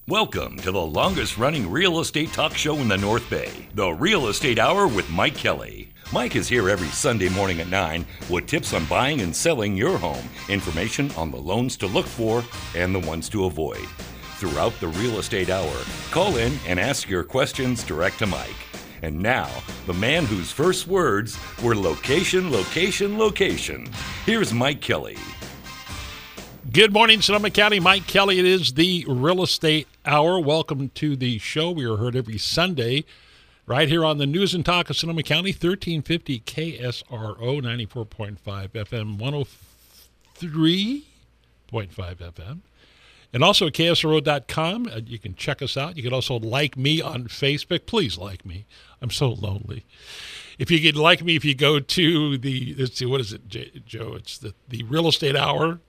Welcome to the longest-running real estate talk show in the North Bay, the Real Estate Hour with Mike Kelly. Mike is here every Sunday morning at 9 with tips on buying and selling your home, information on the loans to look for and the ones to avoid. Throughout the Real Estate Hour, call in and ask your questions direct to Mike. And now, the man whose first words were location, location, location. Here's Mike Kelly. Good morning, Sonoma County. Mike Kelly. It is the Real Estate Hour. Welcome to the show. We are heard every Sunday right here on the News and Talk of Sonoma County, 1350 KSRO, 94.5 FM, 103.5 FM. And also at KSRO.com. You can check us out. You can also like me on Facebook. Please like me. I'm so lonely. If you could like me, if you go to the, let's see, what is it, Joe? It's the Real Estate Hour.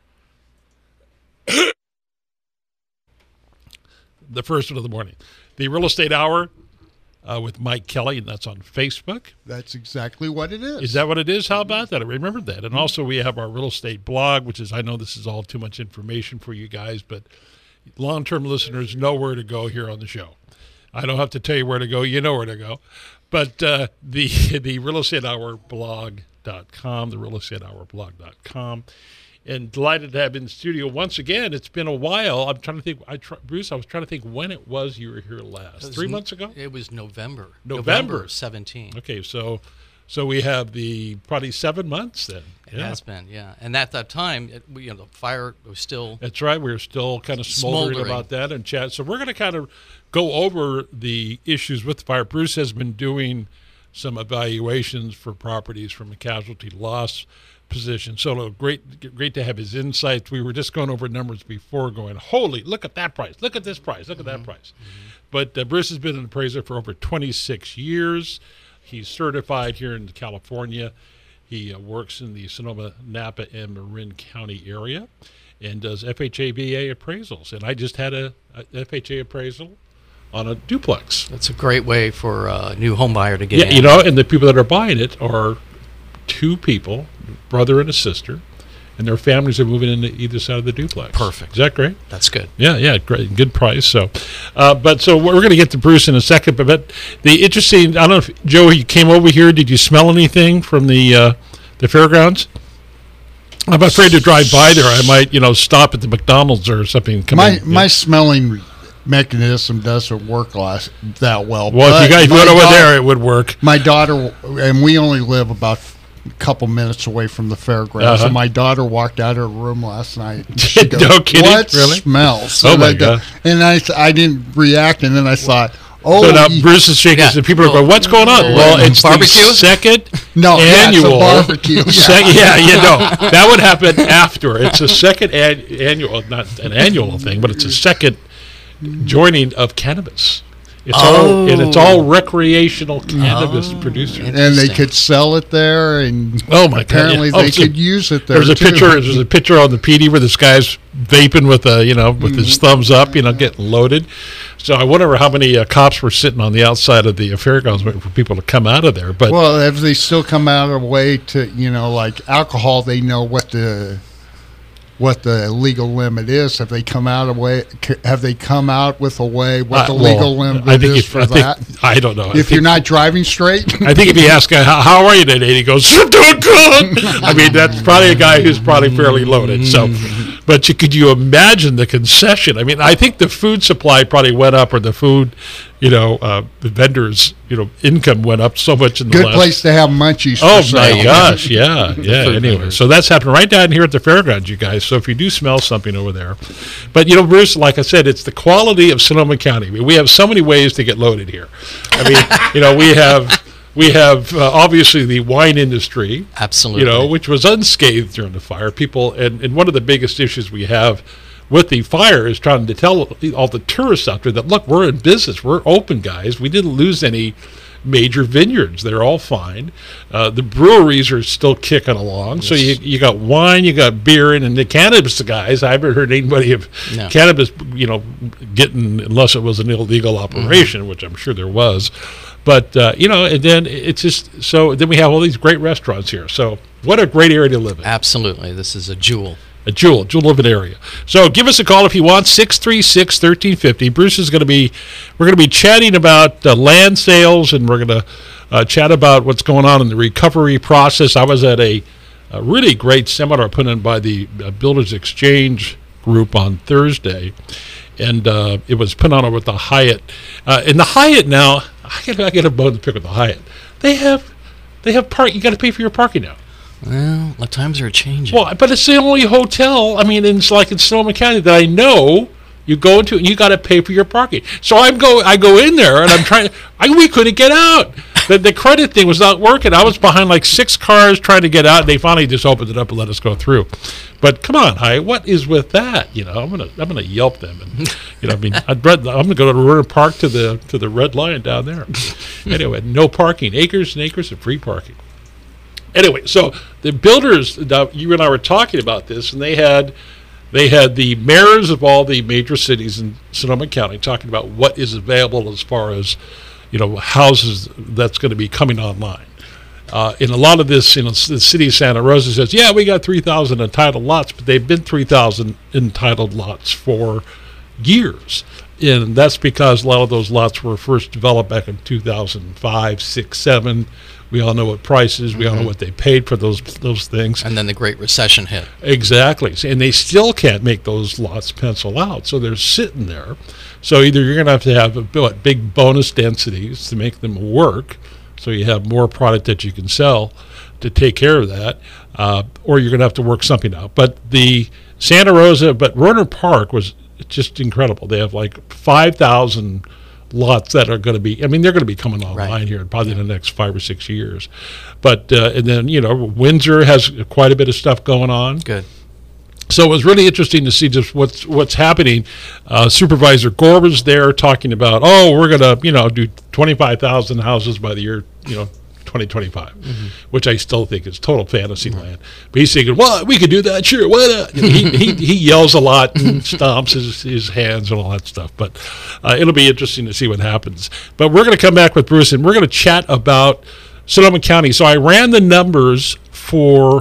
The first one of the morning. The Real Estate Hour with Mike Kelly, and that's on Facebook. That's exactly what it is. Is that what it is? How about that? I remembered that. And also we have our real estate blog, which is, I know this is all too much information for you guys, but long-term listeners know where to go here on the show. I don't have to tell you where to go. You know where to go. But the Real Estate Hour blog.com, the Real Estate Hour blog.com. And delighted to have in the studio once again. It's been a while. I'm trying to think. Bruce, I was trying to think when it was you were here last. 3 months ago? It was November. November 17. Okay, so we have the probably 7 months then. It has been, yeah. And at that time, the fire was still. That's right. We were still kind of smoldering about that and chat. So we're going to kind of go over the issues with the fire. Bruce has been doing some evaluations for properties from a casualty loss position. So great to have his insights. We were just going over numbers before going, holy, look at that price. Look at this price. Look at that price. But Bruce has been an appraiser for over 26 years. He's certified here in California. He works in the Sonoma, Napa, and Marin County area and does FHA, VA appraisals. And I just had a FHA appraisal on a duplex. That's a great way for a new home buyer to get in. Yeah, and the people that are buying it are two people, brother and a sister, and their families are moving into either side of the duplex. Perfect. Is that great? That's good. Yeah, great, good price. So, so we're going to get to Bruce in a second. But the interesting, I don't know if Joe, you came over here. Did you smell anything from the fairgrounds? I'm afraid to drive by there. I might, stop at the McDonald's or something. My smelling mechanism doesn't work that well. Well, if you guys went over there, it would work. My daughter, and we only live about a couple minutes away from the fairgrounds. And my daughter walked out of her room last night. And she goes, no kidding? What really? smells? Oh, my God. And I didn't react, and then I thought, so now Bruce is shaking. So people are going, what's going on? Well, it's barbecue? The second annual. It's a barbecue. That would happen after. It's a second annual, not an annual thing, but it's a second joining of cannabis. It's all recreational cannabis producers, and they could sell it there. And apparently they could use it there. There's a picture on the PD where this guy's vaping with with his thumbs up, getting loaded. So I wonder how many cops were sitting on the outside of the fairgrounds waiting for people to come out of there. But if they still come out of a way to like alcohol, they know what the legal limit is. Have they come out with a way what the legal limit is for that? I don't know. If you're not driving straight, I think if you ask a guy how are you today, and he goes, "I'm doing good." I mean, that's probably a guy who's probably fairly loaded. So, but could you imagine the concession? I mean, I think the food supply probably went up, or the food, the vendors, income went up so much in the good place to have munchies. Oh my gosh, yeah. Anyway, so that's happening right down here at the fairgrounds, you guys. So if you do smell something over there, but Bruce, like I said, it's the quality of Sonoma County. I mean, we have so many ways to get loaded here. I mean, we have obviously the wine industry, absolutely, which was unscathed during the fire. People, and one of the biggest issues we have with the fire is trying to tell all the tourists out there that, look, we're in business. We're open, guys. We didn't lose any major vineyards. They're all fine. The breweries are still kicking along. Yes. So you got wine, you got beer, and the cannabis guys. I haven't heard anybody of cannabis, getting, unless it was an illegal operation, which I'm sure there was. But, and then it's just, so then we have all these great restaurants here. So what a great area to live in. Absolutely. This is a jewel. at Jewel Living area. So give us a call if you want, 636-1350. Bruce is we're going to be chatting about land sales, and we're going to chat about what's going on in the recovery process. I was at a really great seminar put on by the Builders Exchange group on Thursday, and it was put on over at the Hyatt. And the Hyatt now, I get a bone to pick with the Hyatt. They have park. You got to pay for your parking now. Well, the times are changing. Well, but it's the only hotel. I mean, it's like in Sonoma County that I know you go into, and you got to pay for your parking. So I go in there, and I'm trying. We couldn't get out. The credit thing was not working. I was behind like 6 cars trying to get out, and they finally just opened it up and let us go through. But come on, what is with that? I'm gonna Yelp them, and I mean, I'm gonna go to River Park to the Red Lion down there. Anyway, no parking, acres and acres of free parking. Anyway, so the builders, you and I were talking about this, and they had the mayors of all the major cities in Sonoma County talking about what is available as far as houses that's going to be coming online. In a lot of this, the city of Santa Rosa says, yeah, we got 3,000 entitled lots, but they've been 3,000 entitled lots for years. And that's because a lot of those lots were first developed back in 2005, 6, 7. We all know what prices. We all know what they paid for those things. And then the Great Recession hit. Exactly. And they still can't make those lots pencil out. So they're sitting there. So either you're going to have big bonus densities to make them work, so you have more product that you can sell to take care of that, or you're going to have to work something out. But the Santa Rosa, but Rohnert Park was just incredible. They have like 5,000 lots that are going to be, they're going to be coming online here in probably the next 5 or 6 years. But, and then, Windsor has quite a bit of stuff going on. Good. So it was really interesting to see just what's happening. Supervisor Gore was there talking about, we're going to, do 25,000 houses by the year, 2025, which I still think is total fantasy land. But he's thinking, well, we could do that, sure, why not? He yells a lot and stomps his hands and all that stuff. But it'll be interesting to see what happens. But we're going to come back with Bruce, and we're going to chat about Sonoma County. So I ran the numbers for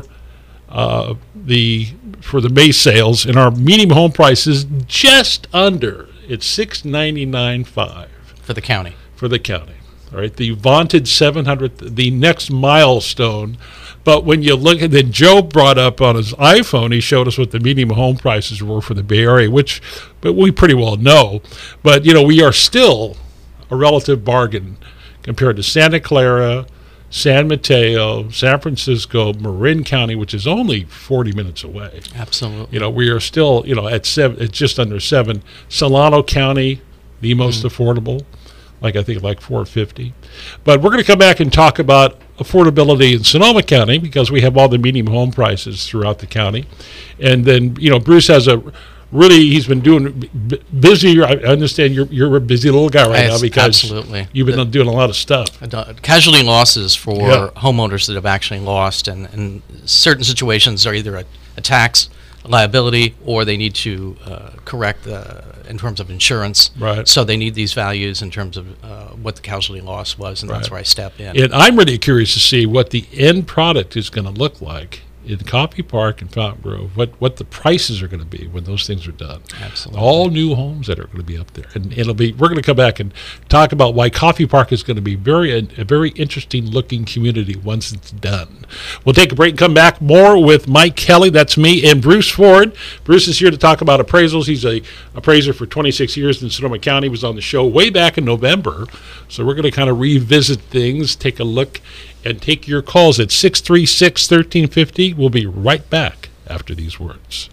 the May sales, and our median home price is just under. It's $699.5 for the county. For the county, all right. The vaunted 700th, the next milestone. But when you look at, then Joe brought up on his iPhone, he showed us what the median home prices were for the Bay Area, but we pretty well know. But we are still a relative bargain compared to Santa Clara, San Mateo, San Francisco, Marin County, which is only 40 minutes away. Absolutely. We are still, at 7, it's just under 7. Solano County, the most affordable, I think $450. But we're going to come back and talk about affordability in Sonoma County because we have all the median home prices throughout the county. And then, Bruce has he's been doing busy. I understand you're a busy little guy right now because you've been doing a lot of stuff. Casualty losses for homeowners that have actually lost, and certain situations are either a tax liability or they need to correct in terms of insurance. Right. So they need these values in terms of what the casualty loss was, and that's where I step in. And I'm really curious to see what the end product is going to look like in Coffey Park and Fountain Grove, what the prices are going to be when those things are done. Absolutely. All new homes that are going to be up there. And we're going to come back and talk about why Coffey Park is going to be a very interesting looking community once it's done. We'll take a break and come back more with Mike Kelly, that's me, and Bruce Ford. Bruce is here to talk about appraisals. He's a appraiser for 26 years in Sonoma County. He was on the show way back in November. So we're going to kind of revisit things, take a look, and take your calls at 636-1350. We'll be right back after these words.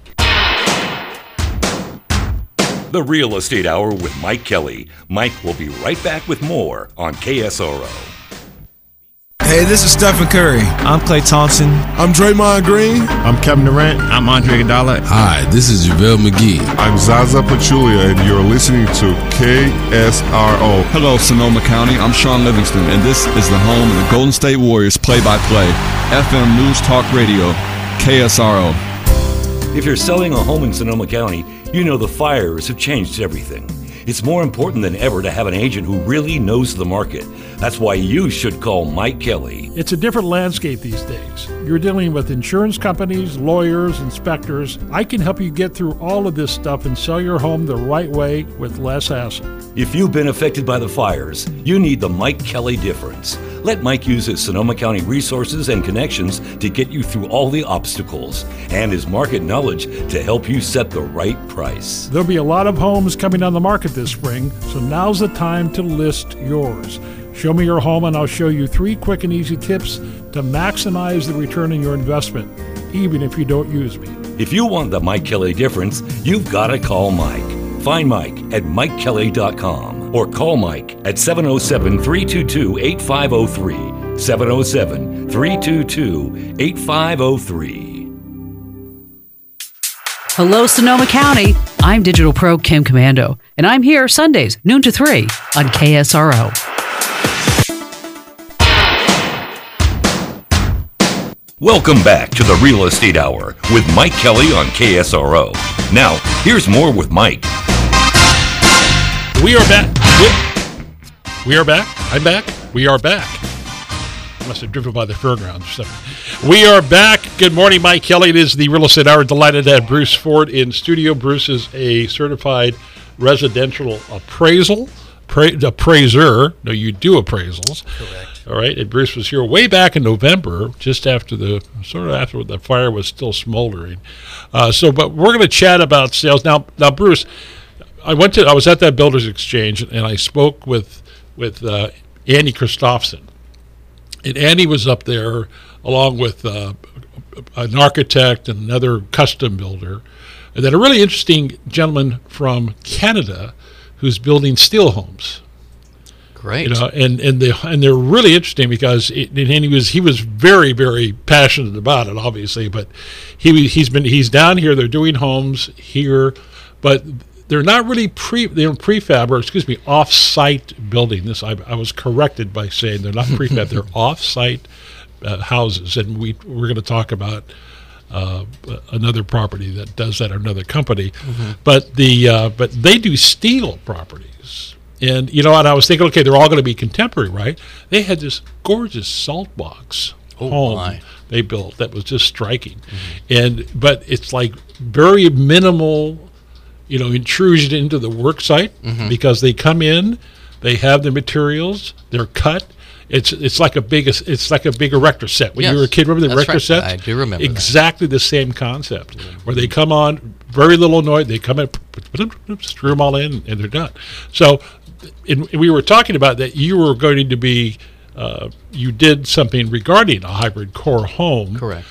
The Real Estate Hour with Mike Kelly. Mike will be right back with more on KSRO. Hey, this is Stephen Curry. I'm Klay Thompson. I'm Draymond Green. I'm Kevin Durant. I'm Andre Iguodala. Hi, this is JaVale McGee. I'm Zaza Pachulia, and you're listening to KSRO. Hello, Sonoma County. I'm Sean Livingston, and this is the home of the Golden State Warriors play-by-play. FM News Talk Radio, KSRO. If you're selling a home in Sonoma County, you know the fires have changed everything. It's more important than ever to have an agent who really knows the market. That's why you should call Mike Kelly. It's a different landscape these days. You're dealing with insurance companies, lawyers, inspectors. I can help you get through all of this stuff and sell your home the right way with less hassle. If you've been affected by the fires, you need the Mike Kelly difference. Let Mike use his Sonoma County resources and connections to get you through all the obstacles and his market knowledge to help you set the right price. There'll be a lot of homes coming on the market this spring, so now's the time to list yours. Show me your home and I'll show you 3 quick and easy tips to maximize the return on your investment, even if you don't use me. If you want the Mike Kelly difference, you've got to call Mike. Find Mike at MikeKelly.com or call Mike at 707-322-8503. 707-322-8503. Hello, Sonoma County. I'm Digital Pro Kim Commando, and I'm here Sundays, noon to 3 on KSRO. Welcome back to the Real Estate Hour with Mike Kelly on KSRO. Now, here's more with Mike. We are back. We are back. I'm back. We are back. I must have driven by the fairgrounds or something. We are back. Good morning, Mike Kelly. It is the Real Estate Hour. Delighted to have Bruce Ford in studio. Bruce is a certified residential appraiser. No, you do appraisals. Correct. All right. And Bruce was here way back in November, just after the fire was still smoldering. But we're going to chat about sales now. Now, Bruce, I was at that Builders Exchange and I spoke with Andy Christopherson, and Andy was up there along with an architect and another custom builder, and then a really interesting gentleman from Canada who's building steel homes. Great. And they're really interesting because he was very, very passionate about it, obviously, but he's down here. They're doing homes here, but they're not really off-site building. I was corrected by saying they're not prefab. They're off-site houses, and we're going to talk about another property that does that, or another company. Mm-hmm. But they do steel properties, and and I was thinking, okay, they're all going to be contemporary, right? They had this gorgeous salt box home they built that was just striking, but it's like very minimal, intrusion into the work site, because they come in, they have the materials, they're cut. It's like a big erector set. When you were a kid, remember the erector sets? I do remember exactly the same concept, where they come on, very little noise. They come in, screw them all in, and they're done. So, we were talking about that. You were going to be, you did something regarding a hybrid core home, correct?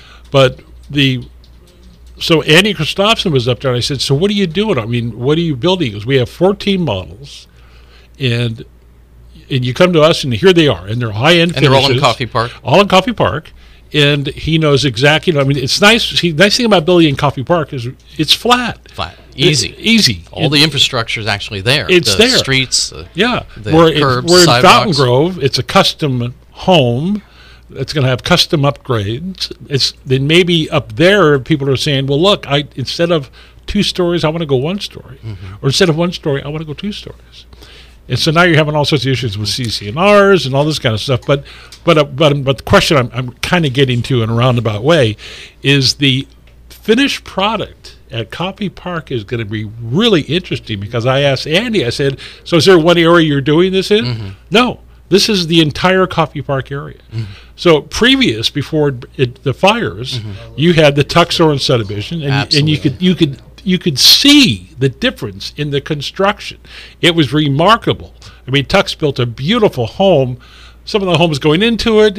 So Andy Christopherson was up there, and I said, "So what are you doing? I mean, what are you building?" He goes, "We have 14 models, and you come to us, and here they are, and they're high-end finishes. And they're all in Coffey Park? All in Coffey Park." And he knows exactly, it's nice. The nice thing about building in Coffey Park is it's flat. Easy. Easy. All the infrastructure is actually there. It's the there. Streets, the curbs, we're in sidewalks. Fountain Grove. It's a custom home. It's going to have custom upgrades. Then maybe up there, people are saying, well, look, instead of 2 stories, I want to go 1 story. Or instead of 1 story, I want to go 2 stories. And so now you're having all sorts of issues with CC&Rs and all this kind of stuff. But the question I'm kind of getting to in a roundabout way is the finished product at Coffey Park is going to be really interesting, because I asked Andy, I said, so is there one area you're doing this in? No. This is the entire Coffey Park area. So before the fires, you had the Tuxoran subdivision, and you could see the difference in the construction. It was remarkable. I mean, Tux built a beautiful home. Some of the homes going into it,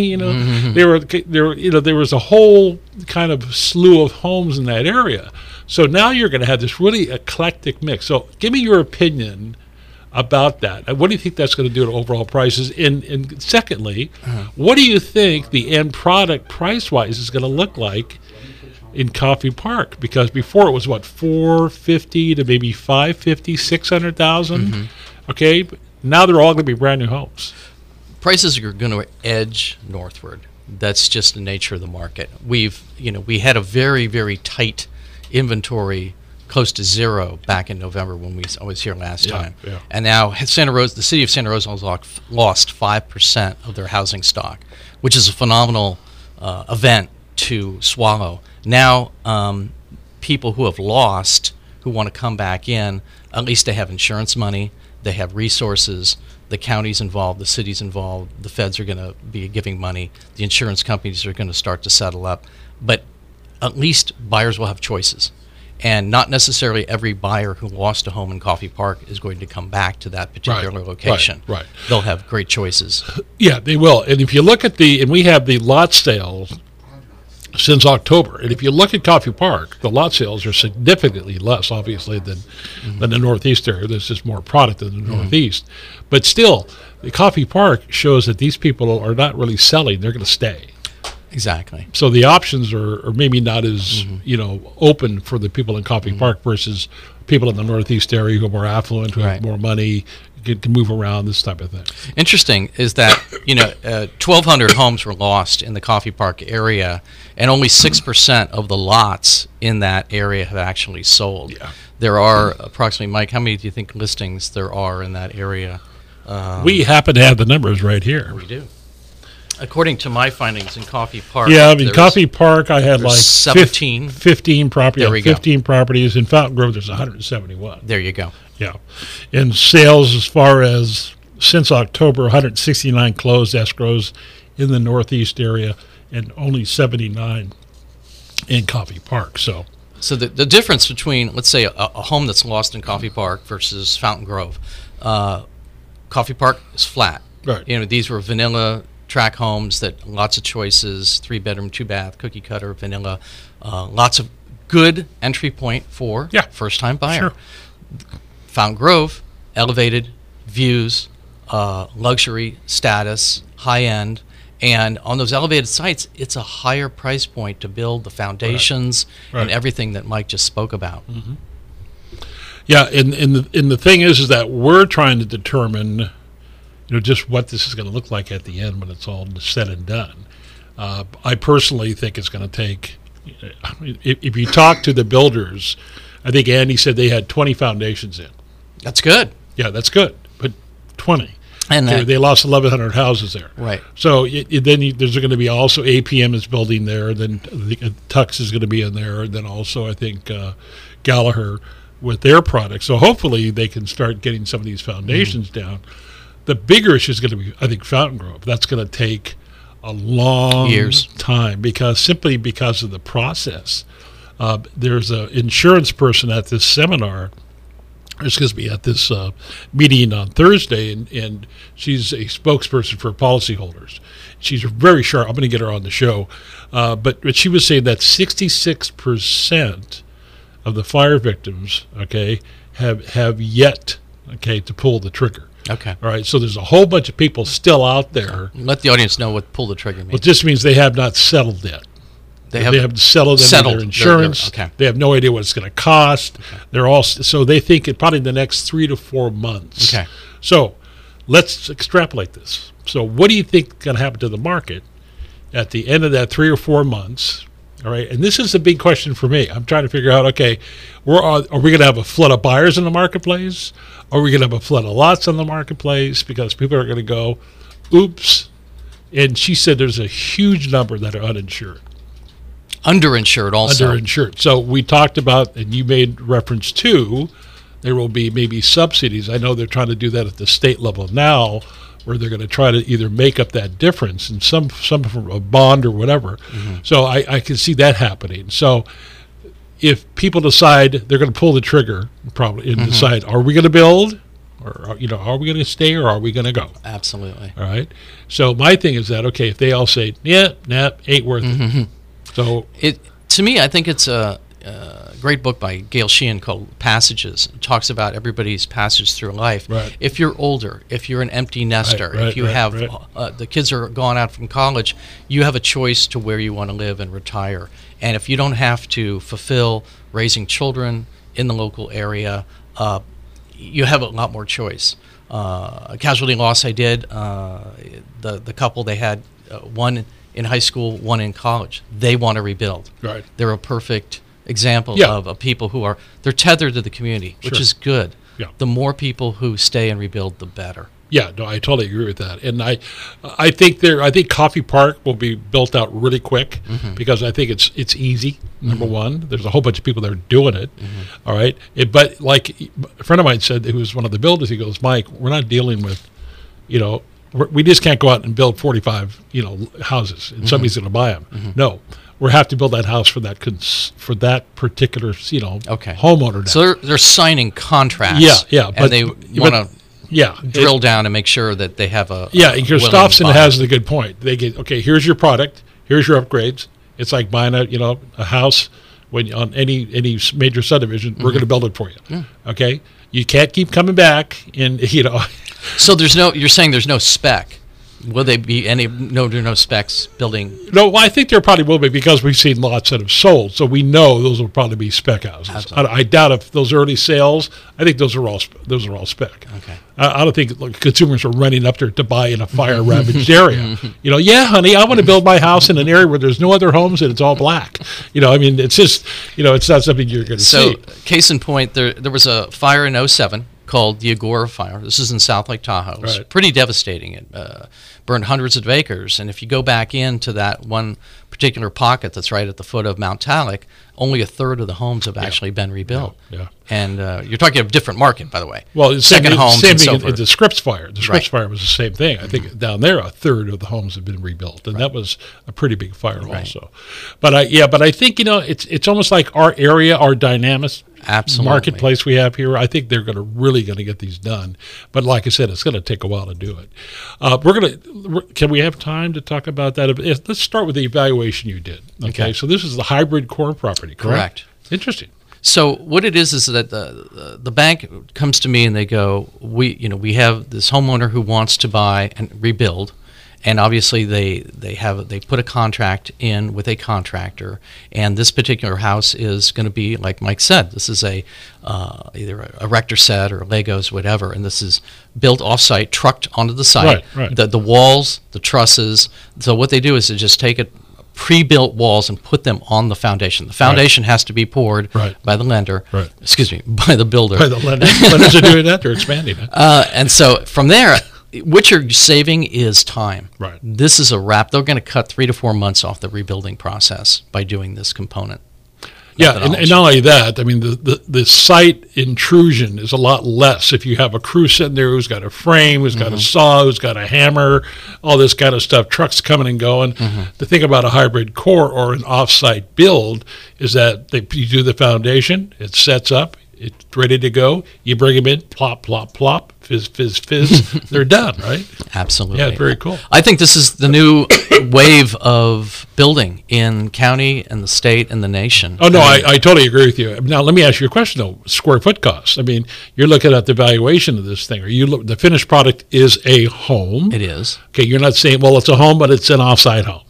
there was a whole kind of slew of homes in that area. So now you're going to have this really eclectic mix. So give me your opinion about that. What do you think that's going to do to overall prices? And secondly, what do you think the end product price-wise is going to look like in Coffey Park? Because before it was $450,000 to maybe $550,000, $600,000. Okay, now they're all going to be brand new homes. Prices are going to edge northward. That's just the nature of the market. We had a very, very tight inventory close to zero back in November when I was here last time. Yeah. And now Santa Rosa, the city of Santa Rosa has lost 5% of their housing stock, which is a phenomenal event to swallow. Now, people who have lost, who want to come back in, at least they have insurance money, they have resources, the county's involved, the city's involved, the feds are going to be giving money, the insurance companies are going to start to settle up. But at least buyers will have choices. And not necessarily every buyer who lost a home in Coffey Park is going to come back to that particular location. Right. They'll have great choices. Yeah, they will. And if you look at and we have the lot sales since October. And if you look at Coffey Park, the lot sales are significantly less, obviously, than the Northeast area. There's just more product in the Northeast. But still, the Coffey Park shows that these people are not really selling. They're going to stay. Exactly. So the options are maybe not as open for the people in Coffey Park versus people in the Northeast area who are more affluent, who have more money, can move around, this type of thing. Interesting is that 1,200 homes were lost in the Coffey Park area, and only 6% of the lots in that area have actually sold. Yeah. There are approximately, Mike, how many do you think listings there are in that area? We happen to have the numbers right here. We do. According to my findings in Coffey Park. Yeah, I mean, Coffey Park, I had like 17. 15 properties. There we 15 properties. In Fountain Grove, there's 171. There you go. Yeah. In sales, as far as since October, 169 closed escrows in the Northeast area and only 79 in Coffey Park. So the difference between, let's say, a home that's lost in Coffey Park versus Fountain Grove, Coffey Park is flat. Right. These were vanilla track homes that lots of choices, 3-bedroom, 2-bath, cookie cutter, vanilla, lots of good entry point for first-time buyer. Sure. Fountain Grove, elevated views, luxury status, high-end, and on those elevated sites, it's a higher price point to build the foundations and everything that Mike just spoke about. Mm-hmm. Yeah, and the thing is that we're trying to determine just what this is going to look like at the end when it's all said and done. I personally think it's going to take, if you talk to the builders, I think Andy said they had 20 foundations in. That's good. Yeah, that's good, but 20. And they lost 1,100 houses there. Right. So then there's going to be also APM is building there, then Tux is going to be in there, and then also I think Gallagher with their products. So hopefully they can start getting some of these foundations down. The bigger issue is going to be, I think, Fountain Grove. That's going to take a long time simply because of the process. There's an insurance person at this seminar, at this meeting on Thursday, and she's a spokesperson for policyholders. She's very sharp. I'm going to get her on the show. But she was saying that 66% of the fire victims, have yet, to pull the trigger. Okay. All right. So there's a whole bunch of people still out there. Let the audience know what pull the trigger means. Well, it just means they have not settled yet. They haven't settled their insurance. They have no idea what it's going to cost. Okay. So they think it probably in the next 3 to 4 months. Okay. So let's extrapolate this. So what do you think is going to happen to the market at the end of that 3 or 4 months? All right. And this is a big question for me. I'm trying to figure out, are we going to have a flood of buyers in the marketplace? Are we going to have a flood of lots in the marketplace? Because people are going to go, oops. And she said there's a huge number that are uninsured. Underinsured also. Underinsured. So we talked about, and you made reference to, there will be maybe subsidies. I know they're trying to do that at the state level now, where they're going to try to either make up that difference in some from a bond or whatever. Mm-hmm. So I can see that happening. So if people decide they're going to pull the trigger probably and decide, are we going to build? Or, are we going to stay or are we going to go? Absolutely. All right. So my thing is that, if they all say, ain't worth it. So to me, I think it's a great book by Gail Sheehan called Passages. It talks about everybody's passage through life. Right. If you're older, if you're an empty nester, if you have the kids are gone out from college, you have a choice to where you want to live and retire. And if you don't have to fulfill raising children in the local area, you have a lot more choice. A casualty loss I did, the couple, they had one in high school, one in college. They want to rebuild. Right. They're a perfect example of people who they're tethered to the community, which is good. Yeah. The more people who stay and rebuild, the better. Yeah, no, I totally agree with that, and I think Coffey Park will be built out really quick because I think it's easy. Number one, there's a whole bunch of people that are doing it. All right, but like a friend of mine said, who was one of the builders, he goes, Mike, we're not dealing with, we just can't go out and build 45 houses and somebody's going to buy them. No. We have to build that house for that particular homeowner. Now. So they're signing contracts. Yeah, and they want to drill down and make sure that they have a because Stofson has the good point. They get here's your product, here's your upgrades. It's like buying a house when on any major subdivision. We're going to build it for you. Yeah. Okay, you can't keep coming back and So you're saying there's no spec. Will they be no specs building? No, well, I think there probably will be because we've seen lots that have sold, so we know those will probably be spec houses. I doubt if those early sales. I think those are all spec. Okay. I don't think consumers are running up there to buy in a fire ravaged area. Yeah, honey, I want to build my house in an area where there's no other homes and it's all black. It's just it's not something you're going to see. So, case in point, there was a fire in 2007. Called the Agora Fire. This is in South Lake Tahoe. It was pretty devastating. It burned hundreds of acres. And if you go back into that one particular pocket that's right at the foot of Mount Talek, only a third of the homes have actually been rebuilt. Yeah. And you're talking of a different market, by the way. Well, second homes same and thing so forth. The Scripps Fire. The Scripps Fire was the same thing. I think down there, a third of the homes have been rebuilt, and that was a pretty big fire also. But I think it's almost like our area, our dynamic marketplace we have here. I think they're really going to get these done. But like I said, it's going to take a while to do it. Can we have time to talk about that? Let's start with the evaluation you did. Okay. So this is the hybrid core property, correct? Interesting. So what it is that the bank comes to me and they go, we have this homeowner who wants to buy and rebuild, and obviously they put a contract in with a contractor, and this particular house is going to be, like Mike said, this is either a Erector set or Legos, whatever, and this is built off-site, trucked onto the site. Right. The walls, the trusses. So what they do is they just take it. Pre-built walls and put them on the foundation. The foundation has to be poured by the lender. Right. Excuse me, by the builder. By the lender. Lenders are doing that. They're expanding it. And so from there, what you're saving is time. Right. This is a wrap. They're going to cut 3 to 4 months off the rebuilding process by doing this component. Yeah, and not only that, I mean, the site intrusion is a lot less if you have a crew sitting there who's got a frame, who's got a saw, who's got a hammer, all this kind of stuff, trucks coming and going. The thing about a hybrid core or an off-site build is that you do the foundation, it sets up, it's ready to go, you bring them in, plop, plop, plop, fizz, fizz, fizz, they're done, right? Absolutely. Yeah, very cool. I think this is the new wave of building in county and the state and the nation. Oh, no, I totally agree with you. Now, let me ask you a question, though. Square foot cost. I mean, you're looking at the valuation of this thing. The finished product is a home. It is. Okay, you're not saying, well, it's a home, but it's an off-site home.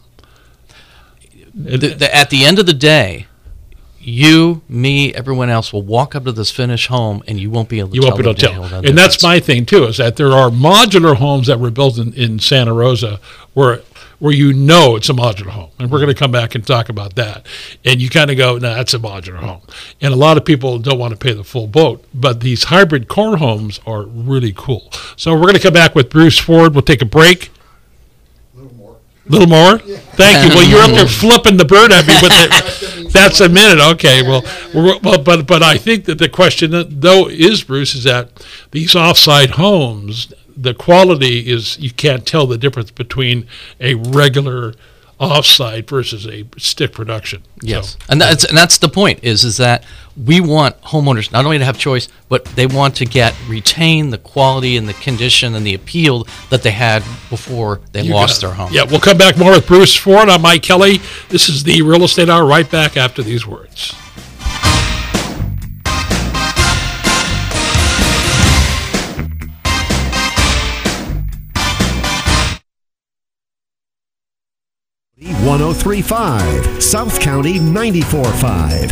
At the end of the day, you, me, everyone else will walk up to this finished home, and you won't be able to tell. And that's my thing, too, is that there are modular homes that were built in Santa Rosa where it's a modular home. And we're going to come back and talk about that. And you kind of go, no, that's a modular home. And a lot of people don't want to pay the full boat. But these hybrid core homes are really cool. So we're going to come back with Bruce Ford. We'll take a break. Little more? Yeah. Thank you. Well, you're up there flipping the bird at me with it. That's a minute. Okay. Well, but I think that the question, though, is, Bruce, is that these off-site homes, the quality is, you can't tell the difference between a regular off-site versus a stick production. Yes, so, and that's the point, is that we want homeowners not only to have choice, but they want to retain the quality and the condition and the appeal that they had before they lost their home. Yeah, we'll come back more with Bruce Ford. I'm Mike Kelly. This is the Real Estate Hour, right back after these words. .1035, South County 94.5,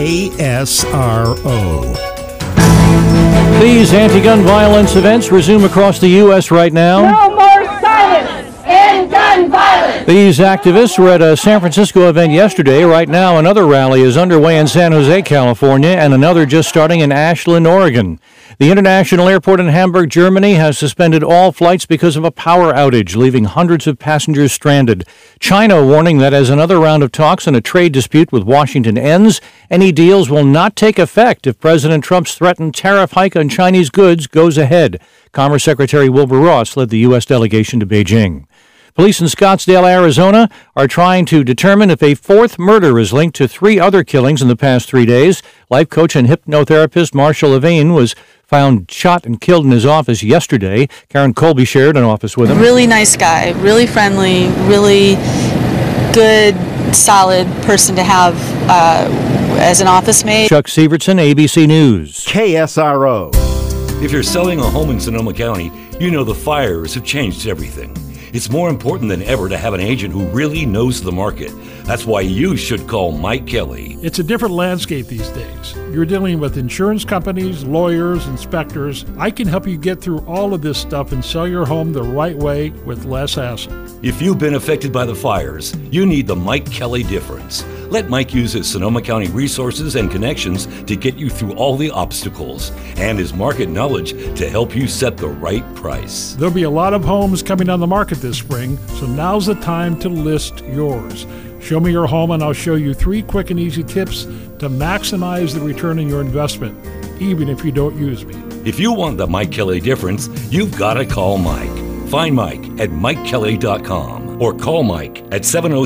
KSRO. These anti-gun violence events resume across the U.S. right now. No more silence in gun violence. These activists were at a San Francisco event yesterday. Right now, another rally is underway in San Jose, California, and another just starting in Ashland, Oregon. The international airport in Hamburg, Germany, has suspended all flights because of a power outage, leaving hundreds of passengers stranded. China warning that as another round of talks on a trade dispute with Washington ends, any deals will not take effect if President Trump's threatened tariff hike on Chinese goods goes ahead. Commerce Secretary Wilbur Ross led the U.S. delegation to Beijing. Police in Scottsdale, Arizona, are trying to determine if a fourth murder is linked to 3 other killings in the past 3 days. Life coach and hypnotherapist Marshall Levine was found shot and killed in his office yesterday. Karen Colby shared an office with him. Really nice guy, really friendly, really good, solid person to have as an office mate. Chuck Sievertson, ABC News. KSRO. If you're selling a home in Sonoma County, you know the fires have changed everything. It's more important than ever to have an agent who really knows the market. That's why you should call Mike Kelly. It's a different landscape these days. You're dealing with insurance companies, lawyers, inspectors. I can help you get through all of this stuff and sell your home the right way with less hassle. If you've been affected by the fires, you need the Mike Kelly difference. Let Mike use his Sonoma County resources and connections to get you through all the obstacles and his market knowledge to help you set the right price. There'll be a lot of homes coming on the market this spring, so now's the time to list yours. Show me your home and I'll show you 3 quick and easy tips to maximize the return on your investment, even if you don't use me. If you want the Mike Kelly difference, you've got to call Mike. Find Mike at MikeKelly.com or call Mike at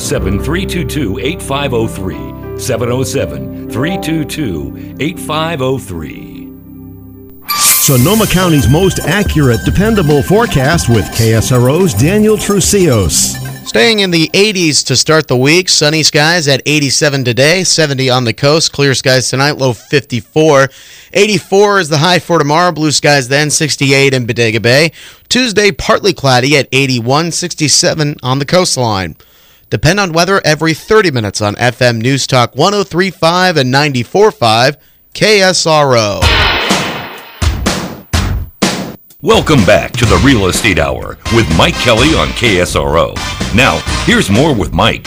707-322-8503. 707-322-8503. Sonoma County's most accurate, dependable forecast with KSRO's Daniel Trucios. Staying in the 80s to start the week. Sunny skies at 87 today, 70 on the coast. Clear skies tonight, low 54. 84 is the high for tomorrow. Blue skies then, 68 in Bodega Bay. Tuesday, partly cloudy at 81, 67 on the coastline. Depend on weather every 30 minutes on FM News Talk 103.5 and 94.5 KSRO. Welcome back to the Real Estate Hour with Mike Kelly on KSRO. Now, here's more with Mike.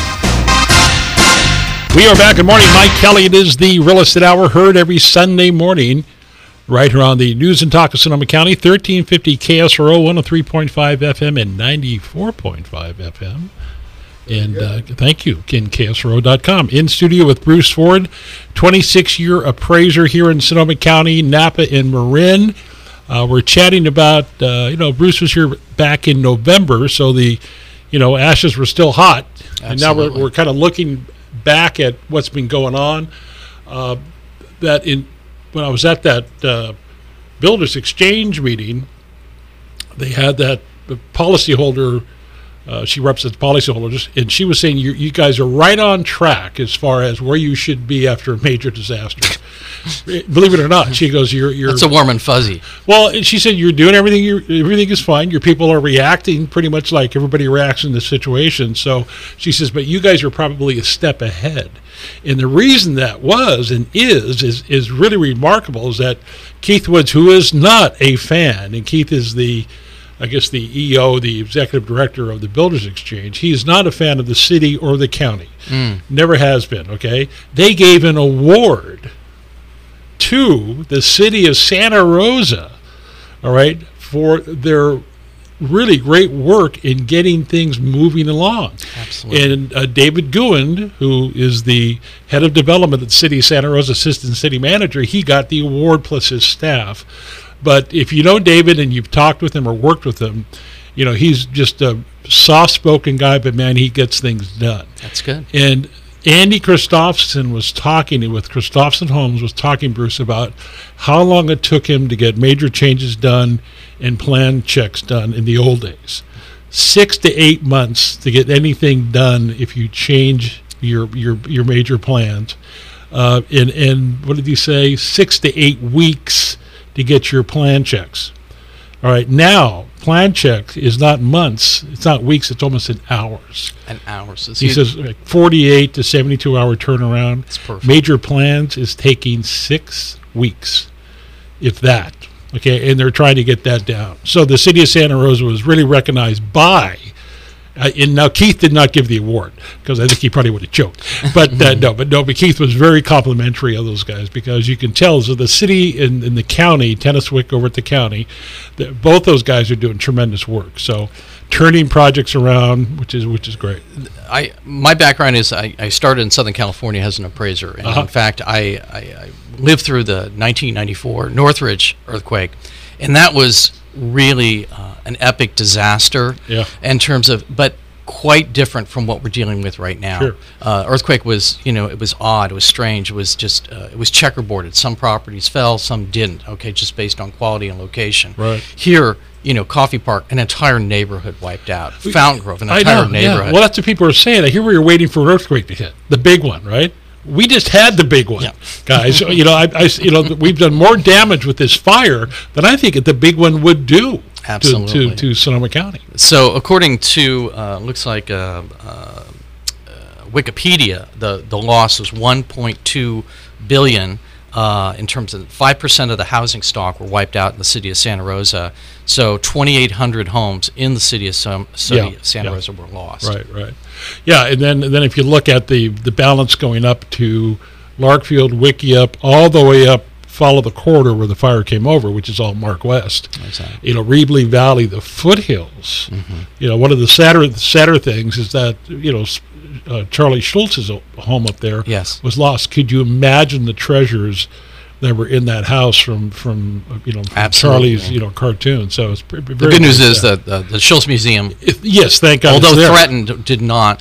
We are back. Good morning, Mike Kelly. It is the Real Estate Hour, heard every Sunday morning right here on the News and Talk of Sonoma County, 1350 KSRO, 103.5 FM and 94.5 FM. And thank you, KSRO.com. In studio with Bruce Ford, 26-year appraiser here in Sonoma County, Napa, and Marin. We're chatting about, Bruce was here back in November, so the, ashes were still hot. Absolutely. And now we're kind of looking back at what's been going on. When I was at that Builders Exchange meeting, they had that policyholder. She represents policyholders, and she was saying you guys are right on track as far as where you should be after a major disaster. Believe it or not, she goes, "You're." That's a warm and fuzzy. Well, and she said you're doing everything. Everything is fine. Your people are reacting pretty much like everybody reacts in this situation. So she says, but you guys are probably a step ahead. And the reason that was and is really remarkable is that Keith Woods, who is not a fan, and Keith is the EO, the executive director of the Builders Exchange, he is not a fan of the city or the county. Never has been, okay? They gave an award to the city of Santa Rosa, all right, for their really great work in getting things moving along. Absolutely. And David Gouin, who is the head of development at the city of Santa Rosa, assistant city manager, he got the award plus his staff. But if you know David and you've talked with him or worked with him, he's just a soft-spoken guy, but, man, he gets things done. That's good. And Andy Christopherson was talking with Christopherson Homes, was talking, Bruce, about how long it took him to get major changes done and plan checks done in the old days. 6 to 8 months to get anything done if you change your major plans. And what did he say? 6 to 8 weeks to get your plan checks. All right, now plan check is not months, it's not weeks, it's almost in hours. And hours. He says 48 to 72 hour turnaround. That's perfect. Major plans is taking 6 weeks, if that. Okay, and they're trying to get that down. So the city of Santa Rosa was really recognized by And now Keith did not give the award because I think he probably would have choked. But but Keith was very complimentary of those guys because you can tell. So the city and the county, Tenniswick over at the county, both those guys are doing tremendous work. So turning projects around, which is great. My background is I started in Southern California as an appraiser, and in fact I lived through the 1994 Northridge earthquake, and that was really an epic disaster in terms of, but quite different from what we're dealing with right now. Sure. Earthquake was, it was odd, it was strange, it was just, it was checkerboarded. Some properties fell, some didn't, just based on quality and location. Right. Here, Coffee Park, an entire neighborhood wiped out. Fountain Grove, an entire neighborhood. Yeah. Well, that's what people are saying. I hear we were waiting for an earthquake to hit, the big one, right? We just had the big one, guys. We've done more damage with this fire than I think the big one would do. Absolutely. To Sonoma County. So according to looks like Wikipedia, the loss was $1.2 billion. In terms of 5% of the housing stock were wiped out in the city of Santa Rosa. So 2,800 homes in the city of Santa Rosa were lost. Right. Yeah, and then if you look at the balance going up to Larkfield, Wickiup, all the way up, follow the corridor where the fire came over, which is all Mark West. Exactly. Reedley Valley, the foothills. Mm-hmm. One of the sadder things is that Charlie Schultz's home up there was lost. Could you imagine the treasures that were in that house from Charlie's cartoon? So it's very, the good news is that the Schultz Museum, thank God, although threatened, did not.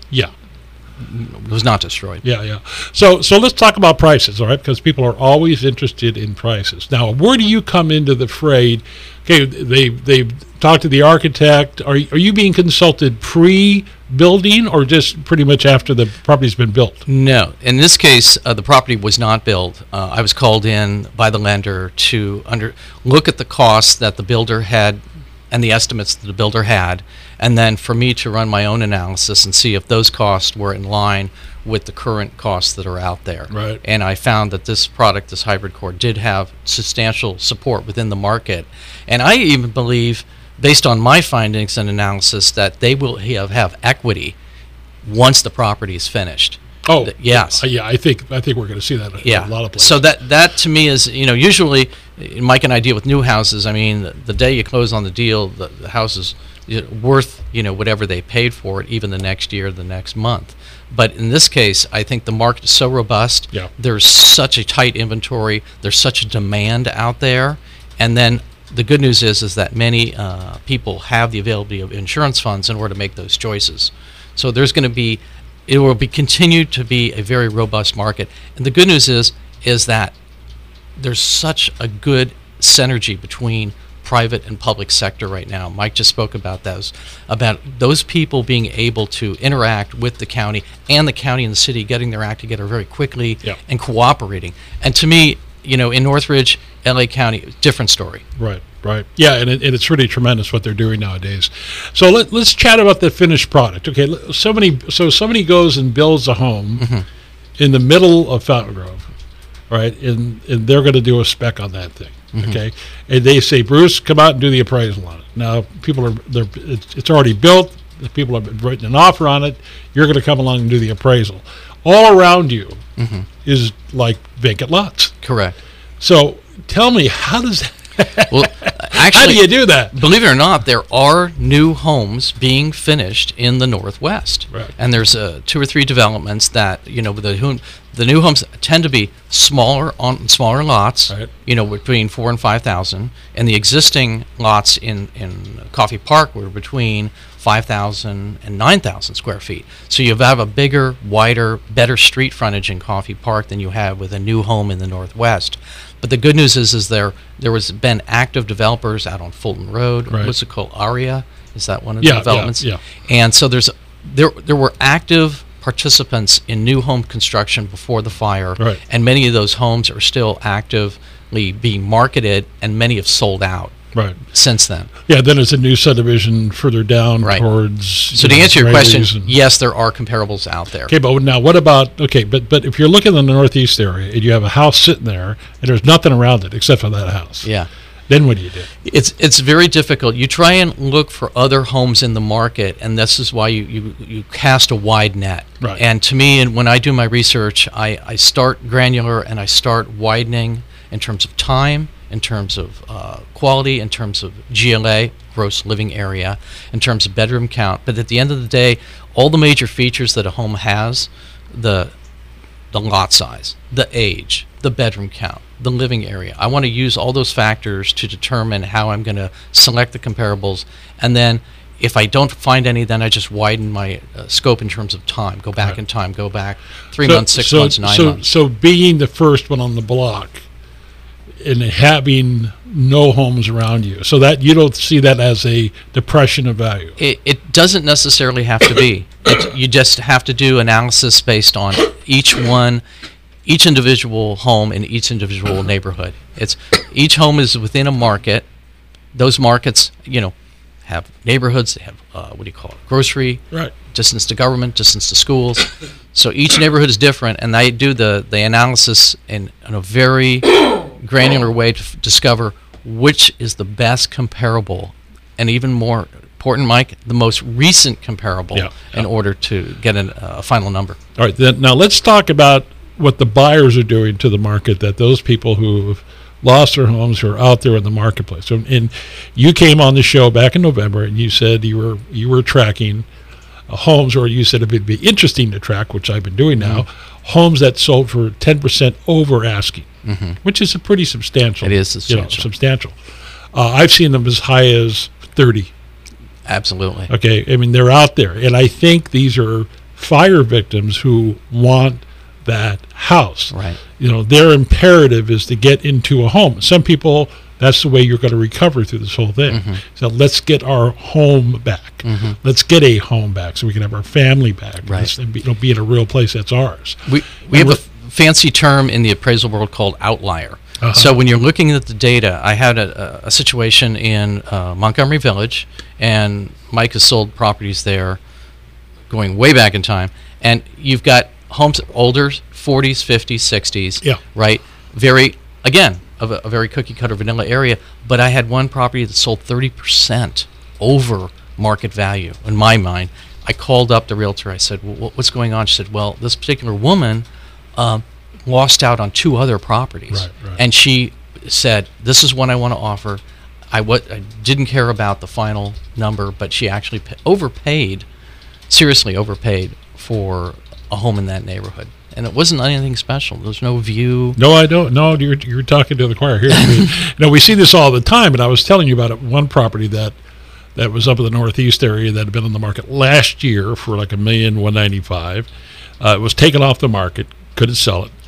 Was not destroyed. Yeah. So let's talk about prices, all right? Because people are always interested in prices. Now, where do you come into the fray? Okay, they've talked to the architect. Are you being consulted pre-building or just pretty much after the property's been built? No. In this case, the property was not built. I was called in by the lender to look at the costs that the builder had and the estimates that the builder had, and then for me to run my own analysis and see if those costs were in line with the current costs that are out there. Right. And I found that this product, this hybrid core, did have substantial support within the market. And I even believe, based on my findings and analysis, that they will have equity once the property is finished. Oh, yes. Yeah, I think we're going to see that in a lot of places. So that to me is, usually Mike and I deal with new houses. I mean, the day you close on the deal, the house is worth, whatever they paid for it, even the next year, the next month. But in this case, I think the market is so robust. Yeah. There's such a tight inventory. There's such a demand out there. And then the good news is that many people have the availability of insurance funds in order to make those choices. So there's going to be, it will be continued to be a very robust market. And the good news is that there's such a good synergy between private and public sector right now. Mike just spoke about those people being able to interact with the county and the city getting their act together very quickly and cooperating. And to me, in Northridge, LA County, different story. Right. Yeah, and it's really tremendous what they're doing nowadays. So let's chat about the finished product. Okay, somebody goes and builds a home in the middle of Fountain Grove, right? And they're going to do a spec on that thing. Okay, and they say, Bruce, come out and do the appraisal on it. Now, it's already built. The people have written an offer on it. You're going to come along and do the appraisal. All around you is like vacant lots. Correct. So tell me, how does that? Well, actually, how do you do that? Believe it or not, there are new homes being finished in the Northwest, right. And there's 2 or 3 developments that the new homes tend to be smaller lots, right. Between 4,000 and 5,000, and the existing lots in Coffee Park were between 5,000 and 9,000 square feet. So you have a bigger, wider, better street frontage in Coffee Park than you have with a new home in the Northwest. But the good news is there was been active developers out on Fulton Road. Right. What's it called? Aria? Is that one of the developments? Yeah. And so there were active participants in new home construction before the fire, right. And many of those homes are still actively being marketed, and many have sold out. Right. Since then. Yeah, then it's a new subdivision further down towards. So to answer your question, yes, there are comparables out there. Okay, but now what about, but if you're looking in the Northeast area and you have a house sitting there and there's nothing around it except for that house. Yeah. Then what do you do? It's very difficult. You try and look for other homes in the market, and this is why you cast a wide net. Right. And to me, and when I do my research, I start granular and I start widening in terms of time, in terms of quality, in terms of GLA, gross living area, in terms of bedroom count. But at the end of the day, all the major features that a home has, the lot size, the age, the bedroom count, the living area. I want to use all those factors to determine how I'm going to select the comparables. And then if I don't find any, then I just widen my scope in terms of time. Go back in time, go back 3 months, 6 months, 9 months. So being the first one on the block and having no homes around you, so that you don't see that as a depression of value. It doesn't necessarily have to be. You just have to do analysis based on each individual home in each individual neighborhood. Each home is within a market. Those markets, have neighborhoods. They have grocery, right? Distance to government, distance to schools. So each neighborhood is different, and I do the analysis in a very granular way to discover which is the best comparable, and even more important, Mike, the most recent comparable in order to get a final number. All right, then now let's talk about what the buyers are doing to the market, that those people who have lost their homes who are out there in the marketplace. So, and you came on the show back in November and you said you were tracking homes, or you said it would be interesting to track, which I've been doing now, homes that sold for 10% over asking, which is a pretty substantial. It is substantial. Substantial. I've seen them as high as 30. Absolutely. Okay, I mean, they're out there. And I think these are fire victims who want that house. Right. Their imperative is to get into a home. Some people, that's the way you're going to recover through this whole thing. So let's get our home back. Let's get a home back so we can have our family back. Right. And be in a real place that's ours. We have a fancy term in the appraisal world called outlier. So when you're looking at the data, I had a situation in Montgomery Village, and Mike has sold properties there going way back in time, and you've got homes older, 40s, 50s, 60s, right? A very cookie-cutter vanilla area, but I had one property that sold 30% over market value, in my mind. I called up the realtor. I said, well, what's going on? She said, well, this particular woman lost out on 2 other properties. Right. And she said, this is what I want to offer. I didn't care about the final number, but she actually seriously overpaid for a home in that neighborhood. And it wasn't anything special. There's no view. No, I don't. No, you're talking to the choir here. We see this all the time, and I was telling you about one property that was up in the Northeast area that had been on the market last year for like $1,195,000. It was taken off the market, couldn't sell it.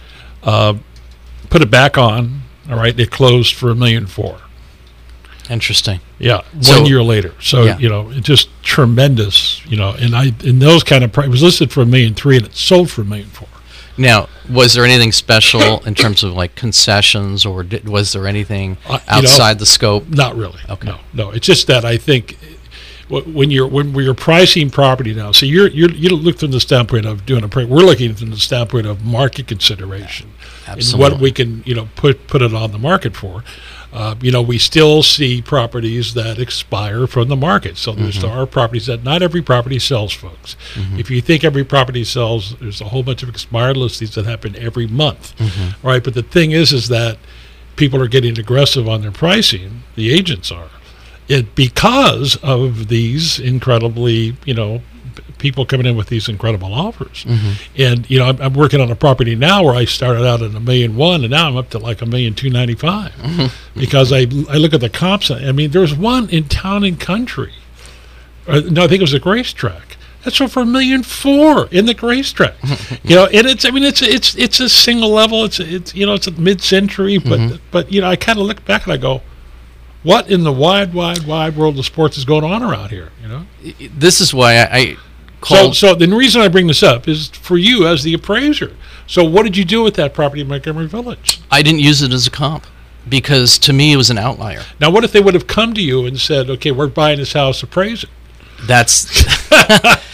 Put it back on. All right, it closed for $1,400,000. Interesting. Yeah, 1 year later. So it's just tremendous. And in those kind of it was listed for $1,300,000 and it sold for $1,400,000. Now, was there anything special in terms of like concessions, or was there anything outside the scope? Not really. Okay. No. It's just that I think when you're pricing property now, so you look from the standpoint of doing we're looking from the standpoint of market consideration. Absolutely. And what we can put it on the market for. We still see properties that expire from the market. So there are properties that not every property sells, folks. If you think every property sells, there's a whole bunch of expired listings that happen every month. Right? But the thing is that people are getting aggressive on their pricing. The agents are. Because of these incredibly, people coming in with these incredible offers. And, I'm working on a property now where I started out at $1,100,000 and now I'm up to like $1,295,000 because I look at the comps. I mean, there's one in Town and Country. I think it was a Racetrack. That's for $1,400,000 in the Racetrack. And it's a single level. It's a mid-century, but I kind of look back and I go, what in the wide world of sports is going on around here? This is why I called. So the reason I bring this up is for you as the appraiser. So what did you do with that property in Montgomery Village? I didn't use it as a comp because to me it was an outlier. Now, what if they would have come to you and said, "Okay, we're buying this house, appraise it"? That's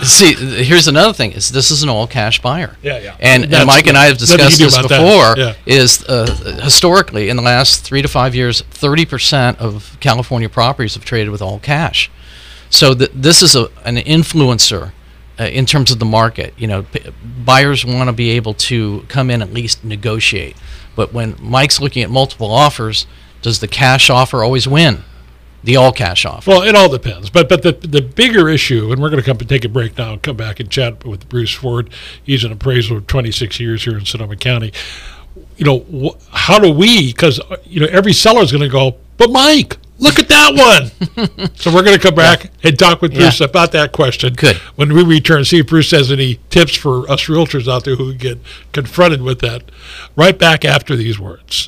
See, here's another thing: is this is an all-cash buyer. Yeah. And Mike and I have discussed this before. Yeah. Is historically in the last 3 to 5 years, 30% of California properties have traded with all cash. So this is an influencer in terms of the market. Buyers want to be able to come in at least negotiate. But when Mike's looking at multiple offers, does the cash offer always win? The all-cash offer. Well, it all depends. But the bigger issue, and we're going to come and take a break now and come back and chat with Bruce Ford. He's an appraiser of 26 years here in Sonoma County. How do we, because, every seller is going to go, but Mike, look at that one. So we're going to come back and talk with Bruce about that question. Good. When we return, see if Bruce has any tips for us realtors out there who get confronted with that. Right back after these words.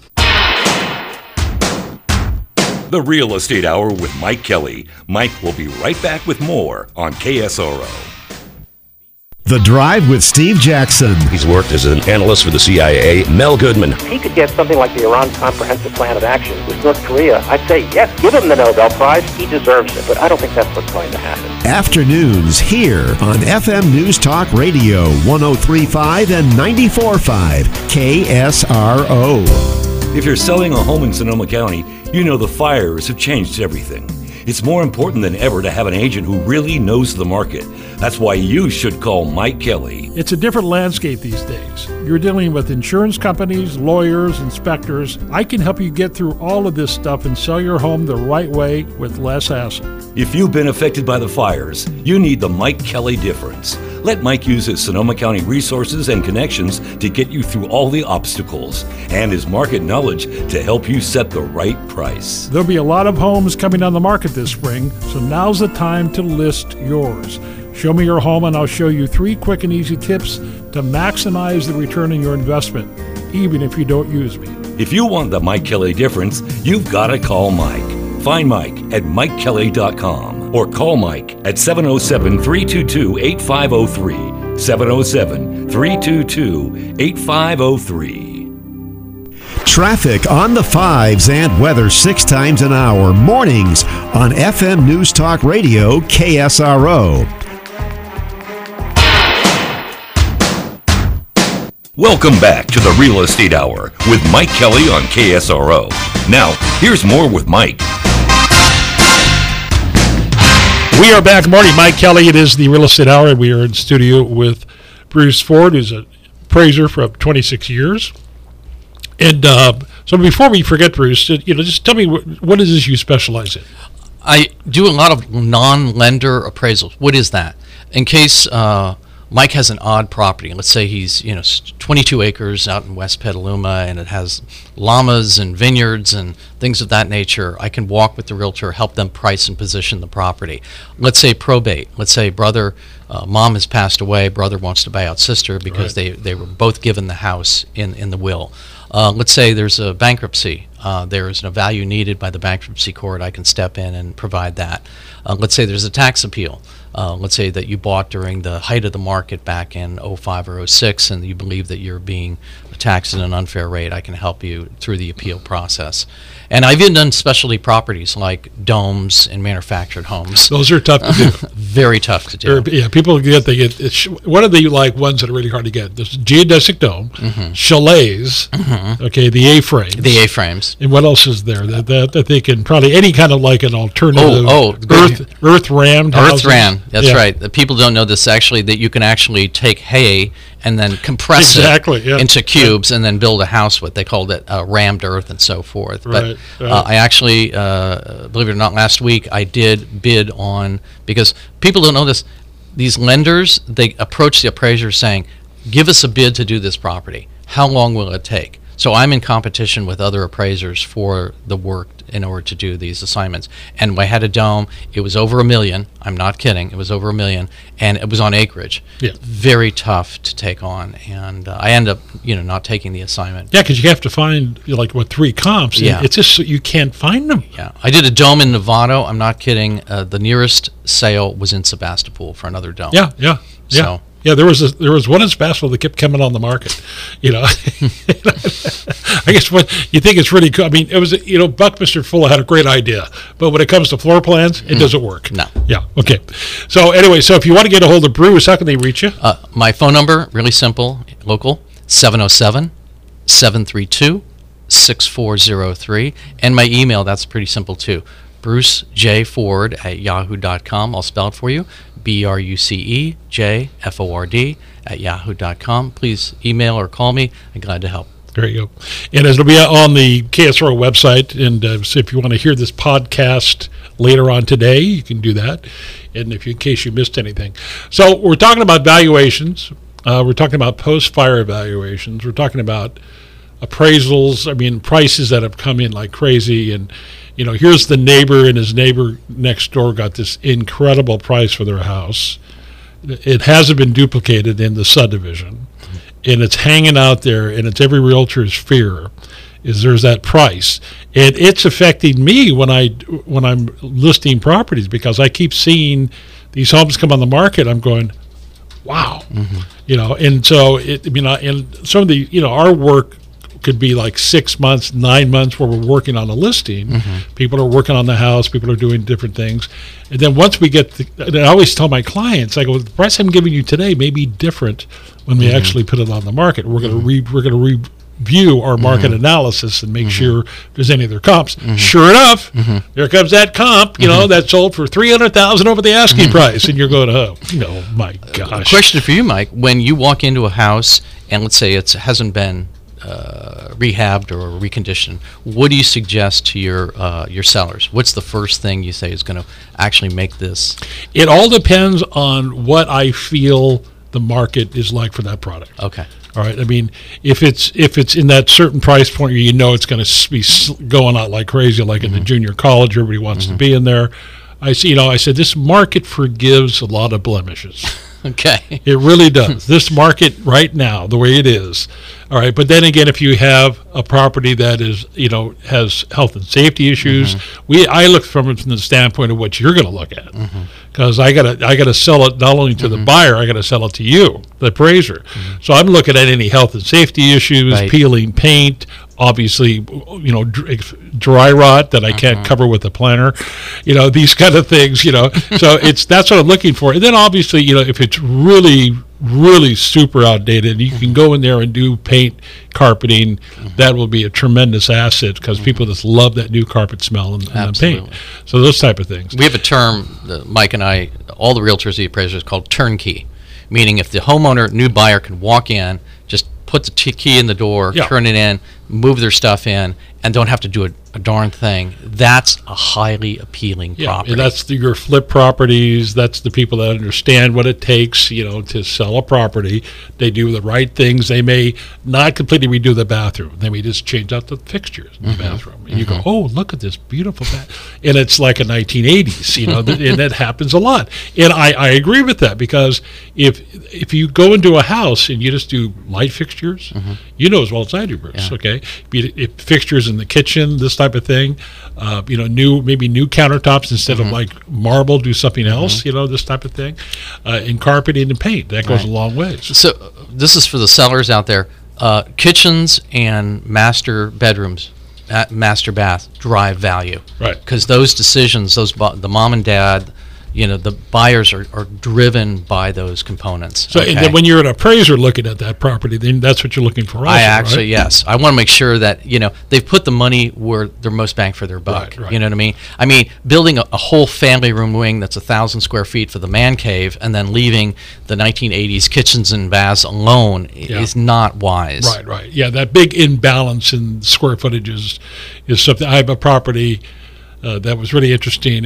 The Real Estate Hour with Mike Kelly. Mike will be right back with more on KSRO. The Drive with Steve Jackson. He's worked as an analyst for the CIA. Mel Goodman. He could get something like the Iran Comprehensive Plan of Action with North Korea. I'd say, yes, give him the Nobel Prize. He deserves it. But I don't think that's what's going to happen. Afternoons here on FM News Talk Radio, 103.5 and 94.5 KSRO. If you're selling a home in Sonoma County, you know the fires have changed everything. It's more important than ever to have an agent who really knows the market. That's why you should call Mike Kelly. It's a different landscape these days. You're dealing with insurance companies, lawyers, inspectors. I can help you get through all of this stuff and sell your home the right way with less hassle. If you've been affected by the fires, you need the Mike Kelly difference. Let Mike use his Sonoma County resources and connections to get you through all the obstacles and his market knowledge to help you set the right price. There'll be a lot of homes coming on the market this spring, so now's the time to list yours. Show me your home and I'll show you 3 quick and easy tips to maximize the return on your investment, even if you don't use me. If you want the Mike Kelly difference, you've got to call Mike. Find Mike at MikeKelly.com or call Mike at 707-322-8503, 707-322-8503. Traffic on the 5s and weather 6 times an hour, mornings on FM News Talk Radio, KSRO. Welcome back to the Real Estate Hour with Mike Kelly on KSRO. Now, here's more with Mike. We are back. Morning, Mike Kelly. It is the Real Estate Hour. We are in studio with Bruce Ford, who's an appraiser for 26 years. And so before we forget, Bruce, just tell me what is this you specialize in? I do a lot of non-lender appraisals. What is that? In case Mike has an odd property. Let's say he's 22 acres out in West Petaluma, and it has llamas and vineyards and things of that nature. I can walk with the realtor, help them price and position the property. Let's say probate. Let's say mom has passed away, brother wants to buy out sister because they were both given the house in the will. Let's say there's a bankruptcy. There is a value needed by the bankruptcy court. I can step in and provide that. Let's say there's a tax appeal. Let's say that you bought during the height of the market back in 05 or 06 and you believe that you're being taxed at an unfair rate. I can help you through the appeal process. And I've even done specialty properties like domes and manufactured homes. Those are tough to do. Very tough to do. People get what are the ones that are really hard to get? There's geodesic dome, chalets, okay, the A-frames. The A-frames. And what else is there? That they can probably any kind of like an alternative earth rammed houses. Earth ram, that's right. The people don't know this actually, that you can actually take hay and then compress it into cubes and then build a house with. They called it rammed earth and so forth. But I actually, believe it or not, last week I did bid on, because people don't know this, these lenders, they approach the appraiser saying, give us a bid to do this property. How long will it take? So I'm in competition with other appraisers for the work in order to do these assignments. And I had a dome. It was over $1 million. I'm not kidding. It was over $1 million, and it was on acreage. Yeah. Very tough to take on, and I end up, not taking the assignment. Yeah, because you have to find 3 comps. Yeah. It's just you can't find them. Yeah. I did a dome in Novato. I'm not kidding. The nearest sale was in Sebastopol for another dome. Yeah. So Yeah, there was one in Spassville that kept coming on the market. You know, I guess what you think it's really cool. I mean, it was, you know, Buckminster Fuller had a great idea, but when it comes to floor plans, it doesn't work. No. Yeah. Okay. So anyway, so if you want to get a hold of Bruce, how can they reach you? My phone number, really simple, local, 707-732-6403, and my email. That's pretty simple too. BruceJFord@yahoo.com. I'll spell it for you. BruceJFord@yahoo.com. Please email or call me. I'm glad to help. There you go. And it'll be on the KSRO website. And so if you want to hear this podcast later on today, you can do that. And in case you missed anything. So we're talking about valuations. We're talking about post-fire evaluations. We're talking about appraisals. I mean, prices that have come in like crazy. And, you know, here's the neighbor, and his neighbor next door got this incredible price for their house. It hasn't been duplicated in the subdivision, and it's hanging out there, and it's every realtor's fear is there's that price. And it's affecting me when I'm listing properties, because I keep seeing these homes come on the market. I'm going, wow. You know, and so and some of the, you know, our work could be like 6 months, 9 months where we're working on a listing. People are working on the house. People are doing different things. And then once we get and I always tell my clients, I go, the price I'm giving you today may be different when we actually put it on the market. We're going to review our market analysis and make sure there's any other comps. Sure enough, there comes that comp, you know, that sold for $300,000 over the asking price, and you're going, oh, my gosh. Question for you, Mike. When you walk into a house and let's say it hasn't been rehabbed or reconditioned, what do you suggest to your sellers? What's the first thing you say is going to actually make this? It all depends on what I feel the market is like for that product. Okay. All right. I mean, if it's in that certain price point where you know it's going to be going out like crazy, like in the junior college, everybody wants to be in there. I said this market forgives a lot of blemishes. Okay. It really does. This market right now, the way it is. All right. But then again, if you have a property that is, you know, has health and safety issues, I look from the standpoint of what you're going to look at. Because I gotta sell it not only to the buyer, I gotta sell it to you, the appraiser. So I'm looking at any health and safety issues, peeling paint, obviously, you know, dry rot that I can't cover with a planner, you know, these kind of things, you know. So that's what I'm looking for. And then obviously, you know, if it's really super outdated, you can go in there and do paint, carpeting. That will be a tremendous asset because people just love that new carpet smell and the paint. So those type of things. We have a term, Mike and I, all the realtors, the appraisers, called turnkey, meaning if the homeowner, new buyer, can walk in, just put the key in the door, turn it in, move their stuff in, and don't have to do a darn thing, that's a highly appealing property. And that's your flip properties. That's the people that understand what it takes, you know, to sell a property. They do the right things. They may not completely redo the bathroom. They may just change out the fixtures in the bathroom. And you go, oh, look at this beautiful bath. And it's like a 1980s, you know, and that happens a lot. And I agree with that because if you go into a house and you just do light fixtures, you know as well as I do, Bruce, okay? If fixtures in the kitchen, this type of thing, you know, maybe new countertops instead of like marble, do something else, you know, this type of thing. And carpeting and paint, that goes a long ways. So this is for the sellers out there. Kitchens and master bedrooms, master bath drive value. Right. Because those decisions, the mom and dad, you know, the buyers are driven by those components. So and then when you're an appraiser looking at that property, then that's what you're looking for also, right? Yes. I want to make sure that, you know, they've put the money where they're most bang for their buck. Right. You know what I mean? I mean, building a whole family room wing that's 1,000 square feet for the man cave and then leaving the 1980s kitchens and baths alone is not wise. Right. Yeah, that big imbalance in square footage is something. I have a property that was really interesting.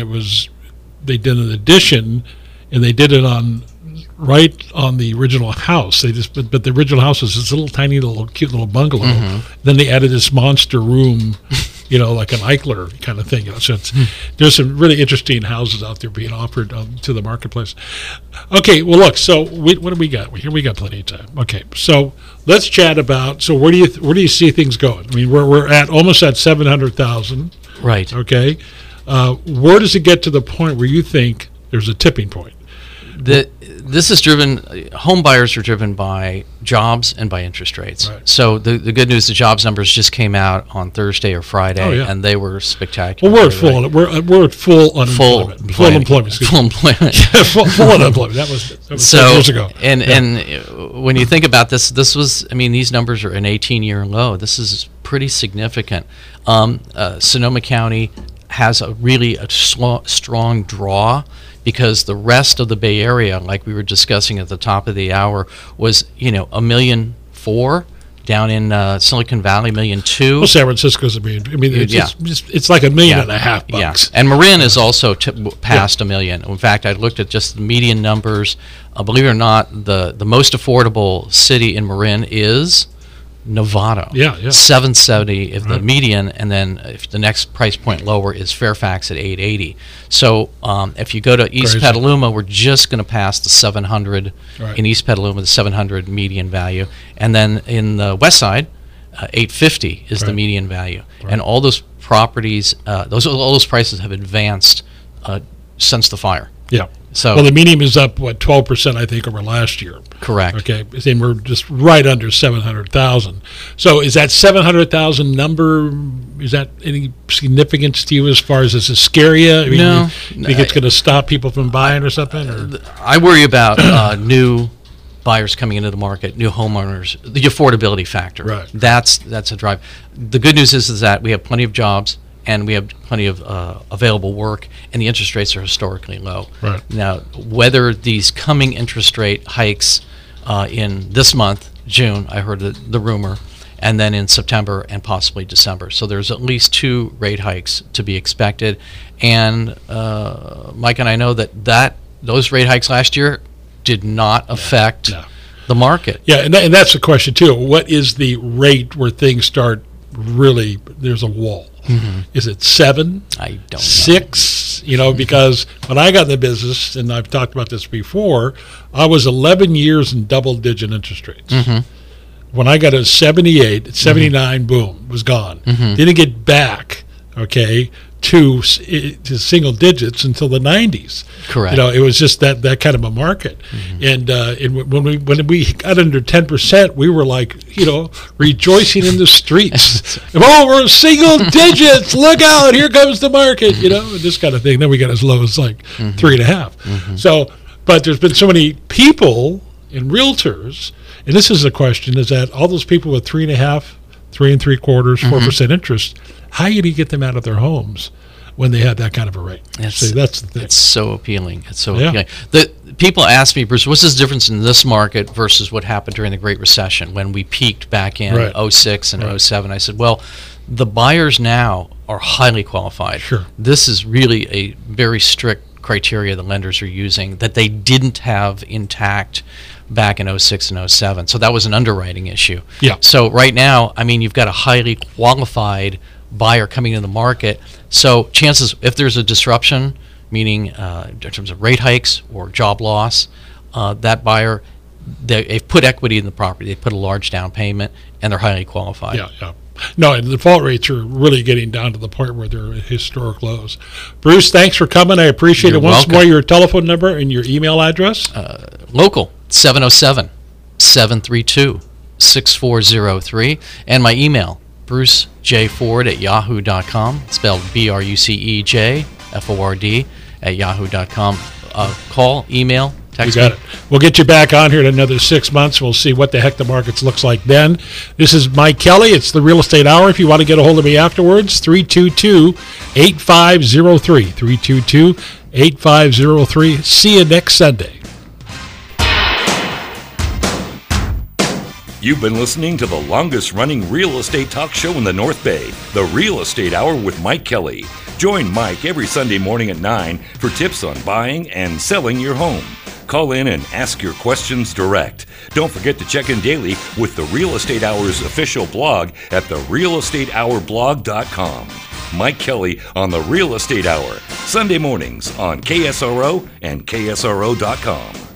They did an addition, and they did it right on the original house. But the original house was this little tiny cute little bungalow. Then they added this monster room, you know, like an Eichler kind of thing. You know, so there's some really interesting houses out there being offered to the marketplace. Okay, well look, so what do we got? Here we got plenty of time. Okay, so let's chat about. So where do you see things going? I mean, we're at almost at 700,000. Right. Okay. Where does it get to the point where you think there's a tipping point? This is driven. Home buyers are driven by jobs and by interest rates. Right. So the good news, the jobs numbers just came out on Thursday or Friday, and they were spectacular. Well, we're at full unemployment. Full employment. Full employment. full unemployment. That was so, 10 years ago. And when you think about this was. I mean, these numbers are an 18-year low. This is pretty significant. Sonoma County has a strong draw, because the rest of the Bay Area, like we were discussing at the top of the hour, was $1.4 million down in Silicon Valley, $1.2 million. Well, San Francisco's $1 million. I mean, it's like $1.5 million bucks. Yeah, and Marin is also past $1 million. In fact, I looked at just the median numbers. Believe it or not, the most affordable city in Marin is Novato. Yeah. $770 if the median, and then if the next price point lower is Fairfax at $880. So if you go to East Petaluma, we're just going to pass the 700 in East Petaluma, the 700 median value, and then in the West Side, 850 is the median value, and all those properties, all those prices have advanced since the fire. Yeah. So the median is up 12%, I think, over last year. Correct. Okay, and we're just right under 700,000. So is that 700,000 number? Is that any significance to you as far as does it scare you? I mean, no. You think it's going to stop people from buying or something? Or? I worry about new buyers coming into the market, new homeowners, the affordability factor. Right. That's a drive. The good news is that we have plenty of jobs, and we have plenty of available work, and the interest rates are historically low. Right. Now, whether these coming interest rate hikes in this month, June, I heard the rumor, and then in September and possibly December. So there's at least 2 rate hikes to be expected. And Mike and I know that those rate hikes last year did not affect the market. Yeah, and that's the question, too. What is the rate where things start really, there's a wall? Mm-hmm. Is it 7? I don't know. 6? Because when I got in the business, and I've talked about this before, I was 11 years in double-digit interest rates. Mm-hmm. When I got to 78, 79, boom, was gone. Mm-hmm. Didn't get back, to single digits until the 90s. Correct. It was just that kind of a market. Mm-hmm. And when we got under 10%, we were like, rejoicing in the streets. We're single digits. Look out! Here comes the market. This kind of thing. Then we got as low as like 3.5. Mm-hmm. So, but there's been so many people and realtors, and this is the question: is that all those people with 3.5, 3 3/4, 4% interest? How do you get them out of their homes when they have that kind of a rate? That's the thing. It's so appealing. It's so appealing. The people ask me, Bruce, what's the difference in this market versus what happened during the Great Recession when we peaked back in 06 and 07? I said, well, the buyers now are highly qualified. Sure. This is really a very strict criteria the lenders are using that they didn't have intact back in 06 and 07. So that was an underwriting issue. Yeah. So right now, I mean, you've got a highly qualified buyer coming into the market. So chances, if there's a disruption, meaning in terms of rate hikes or job loss, that buyer, they've put equity in the property. They put a large down payment, and they're highly qualified. Yeah. No, and the default rates are really getting down to the point where they're at historic lows. Bruce, thanks for coming. I appreciate You're it. Once welcome. more, your telephone number and your email address. Local, 707-732-6403. And my email, brucejford@yahoo.com, spelled BRUCEJFORD @yahoo.com. Call, email, text. You got it. We'll get you back on here in another 6 months. We'll see what the heck the markets looks like then. This is Mike Kelly. It's the Real Estate Hour. If you want to get a hold of me afterwards, 322-8503. 322-8503. See you next Sunday. You've been listening to the longest-running real estate talk show in the North Bay, The Real Estate Hour with Mike Kelly. Join Mike every Sunday morning at 9 for tips on buying and selling your home. Call in and ask your questions direct. Don't forget to check in daily with the Real Estate Hour's official blog at therealestatehourblog.com. Mike Kelly on The Real Estate Hour, Sunday mornings on KSRO and KSRO.com.